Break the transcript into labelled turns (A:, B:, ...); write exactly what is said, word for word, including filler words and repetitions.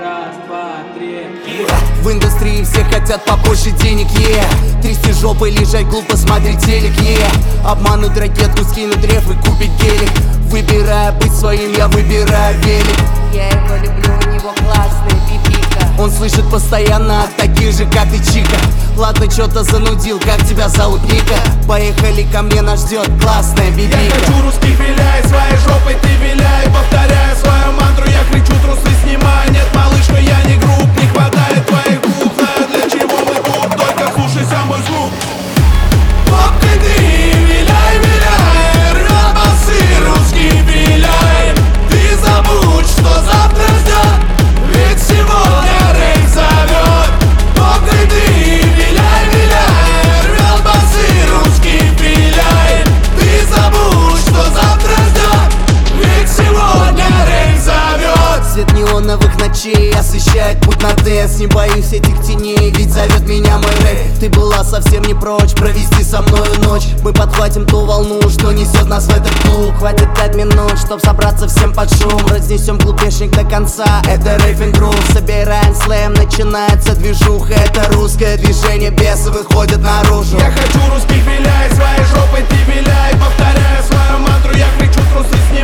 A: Раз, два, три.
B: В индустрии все хотят побольше денег, е yeah. Трясти жопой, лежать глупо, смотреть телек, е yeah. Обмануть ракетку, скинуть реф и купить гелик. Выбирая быть своим, я выбираю велик.
C: Я его люблю, у него классный пипика.
B: Он слышит постоянно от таких же, как и Чика. Ладно, чё-то занудил, как тебя зовут, Ника? Поехали ко мне, нас ждет классная бибика.
D: Я хочу русских, виляй, своей жопой ты виляй. Повторяю свою мантру, я кричу, трусы снимай. Нет, малышка, я не груб, не хватает твоих губ. Знаю, для чего мы тут, только слушайся мой звук. Попкой ты виляй, виляй, рвёт басы, русский виляй. Ты забудь, что завтра ждет, ведь сегодня рейв зовет. Попкой ты виляй, виляй, рвёт басы, русский виляй. Ты забудь, что завтра ждет, ведь сегодня рейв зовет.
B: Свет неоновых ночей освещает путь на дэнс. Не боюсь этих теней, ведь зовет меня мой рэп. Ты была совсем не прочь провести со мною ночь. Мы подхватим ту волну, что несет нас в этот клуб. Хватит пять минут, чтоб собраться всем под шум. Разнесем клубешник до конца, это рейфинг грув. Собираем слэм, начинается движуха. Это русское движение, бесы выходят наружу.
D: Я хочу русских, виляй, своей жопой ты виляй. Повторяю свою мантру, я кричу, трусы снимай.